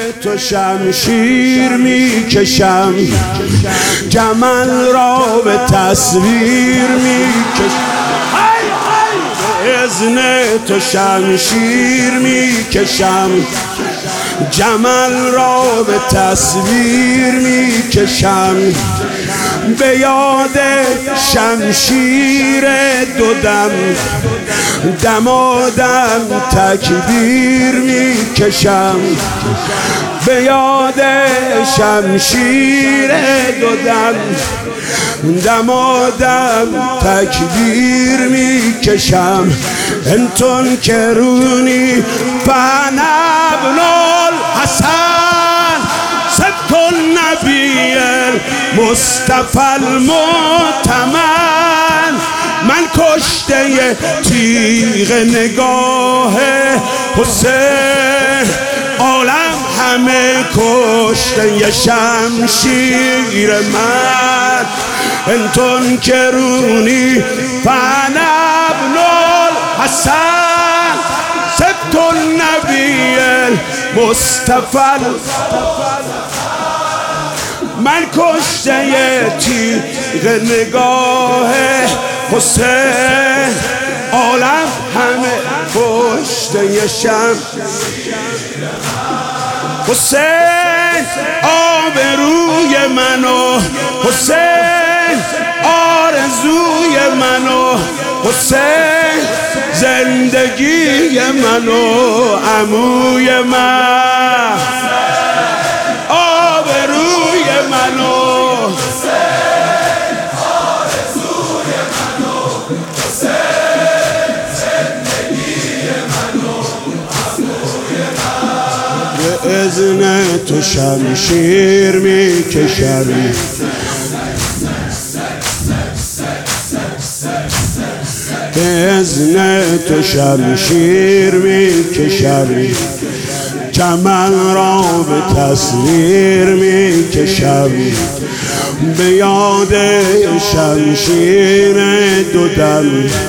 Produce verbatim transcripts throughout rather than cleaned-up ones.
تو شمشیر میکشم، جمل را به تصویر میکشم. به اذن تو شمشیر میکشم، جمل را به تصویر میکشم. به یاد شمشیر دو دم، دمادم تکبیر میکشم. به یاد شمشیر دو دم، دمادم تکبیر میکشم. انتون کرونی فانا ابن الحسن، صدق النبی المصطفى المؤتمن. من کشته تیغ نگاه حسین، عالم همه کشته شمشیر من. انتون کرونی فانا ابن الحسن، صدق النبی المصطفى. من کشته تیغ نگاه حسین، عالم همه کشته شم. حسین آبروی منو، حسین آرزوی منو، حسین زندگی منو، عموی من آبروی منو، حسین آرزوی منو، حسین زندگی منو، عموی من. به اذن تو شمشیر میکشم، به اذن تو شمشیر میکشم، جمل را به تصویر میکشم. به یاد شمشیر دو دم،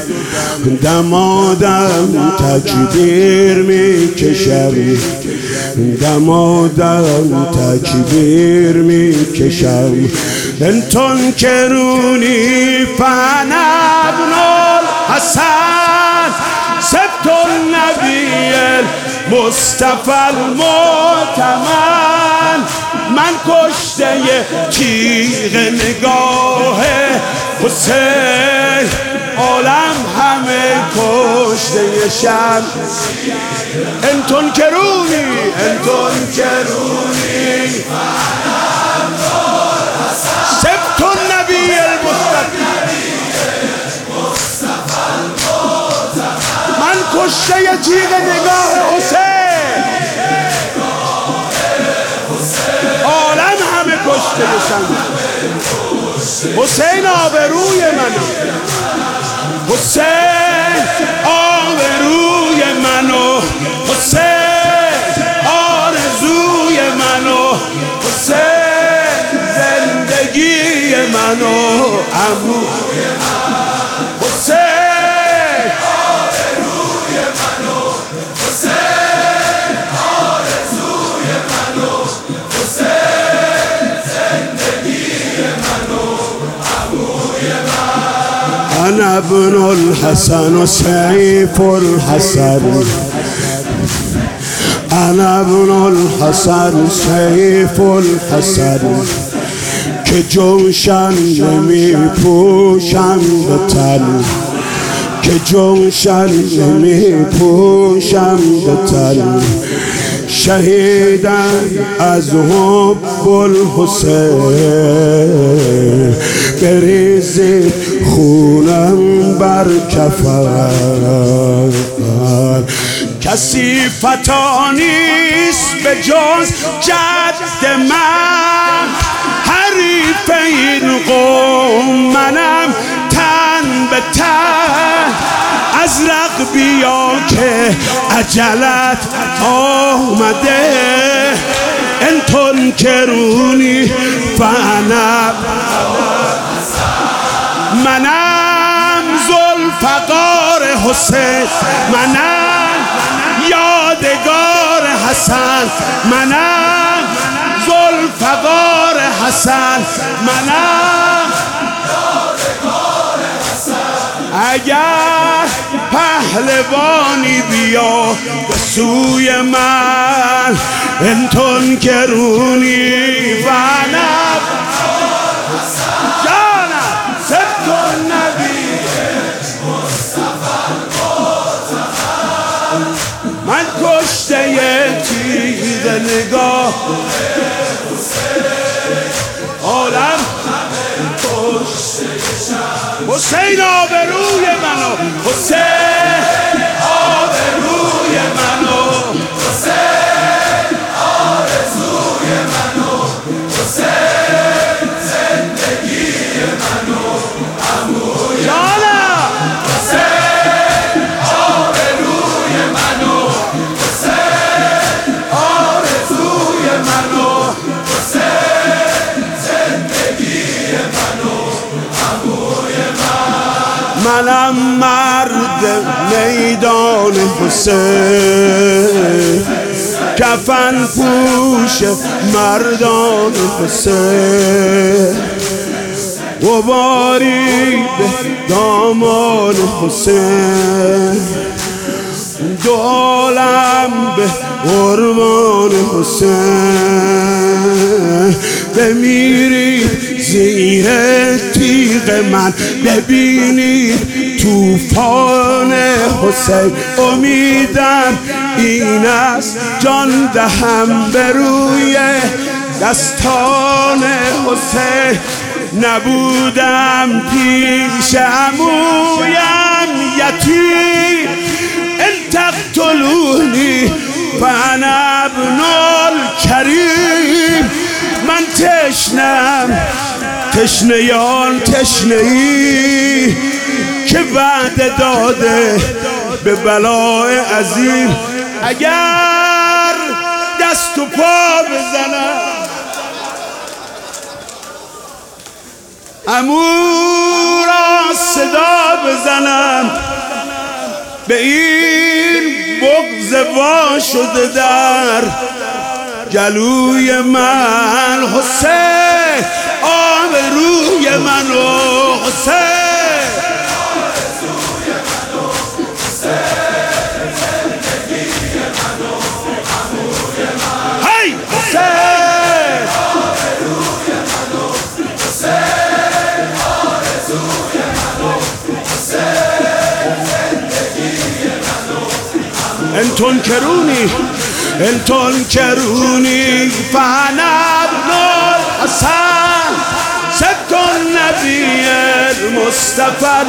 دمادم تکبیر میکشم، دمادم تکبیر میکشم. انتون کرونی فانا ابن الحسن، صدق النبی المصطفى المؤتمن. من کشته تیغ نگاه حسین، عالم همه کشته شم. انتون کرونی، انتون کرونی صدق النبی المصطفى. من کشته تیغ نگاه حسین، عالم همه کشته شم. حسین آبروی منو، حسین آبروی منو، حسین آرزوی منو، حسین زندگی منو، عموی من. حسین آبروی منو، حسین آرزوی منو، حسین زندگی منو، عموی من. انا ابن الحسن و سیف الحسن، انا ابن الحسن سیف الحسن. که جوشن نمی پوشم به تن، که جوشن نمی پوشم به تن. شهیدم از حب الحسین، بریزید خونم بر کفن. کسی فتا نیست به جز جد من، حریف این قوم منم تن به تن. ازرق بیا که عجلت آمده، انتون کرونی فانا. منم ذوالفقار حسین، منم یادگار حسن، منم حسن منم اگر پهلوانی بیا به سوی من انتون کرونی فنب جانم ستون نبی من کشته تیغ نگاه عالم حسین آبروی منو حسین آبروی منو حسین آرزوی منو حسین زندگی منو عموی جانم حسین آبروی منو حسین آرزوی منو حسین زندگی منو عموی منم مرد میدان حسین کفن پوش مردان حسین غباری به دامان حسین دو عالم به قربان حسین بمیرید زیر تیغ من ببینید توفان حسین امیدم این است جان دهم به روی دستان حسین نبودم پیش عمویم یتیم ان تقتلونی فانا ابن الکریم من تشنم تشنیان تشنه ای که وعده داده به بلای عظیم اگر دست و پا بزنم عمو را صدا بزنم به این بغض وا شده در گلوی من حسین آبروی منو حسین آرزوی منو حسین زندگی منو عموی من هی حسین آبروی منو حسین آرزوی منو حسین زندگی منو انتون کرونی انتون کرونی فانا ابن الحسن ستون نبی المصطفى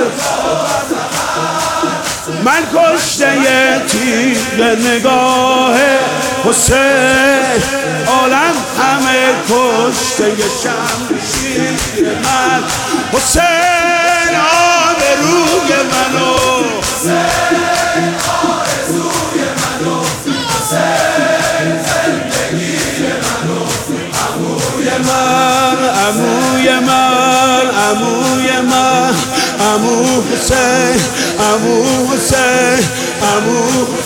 من کشته تیغ نگاه حسین عالم همه کشته شمشیر من حسین آبروی منو حسین آرزوی منو حسین زندگی منو عموی من عموی من عموی من عمو حسین عمو حسین عمو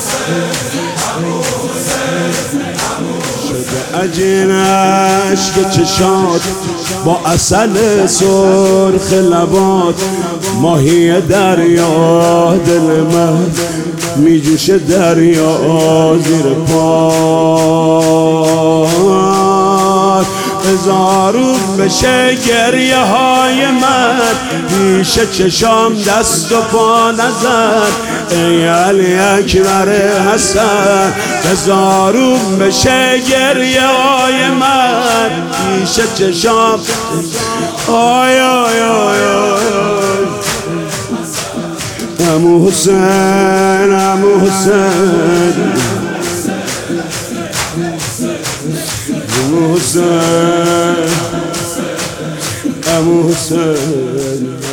شده عجینش که چشات با عسل سرخ لبات ماهی دریا دل من میجوشه دریا زیر پا هزارو بشه گریه های من پیش چشام دست و پا نزن ای علی اکبر حسن هزارو بشه گریه های من پیش چشام آی آی آی آی عمو حسین عمو حسین عمو حسین عمو حسین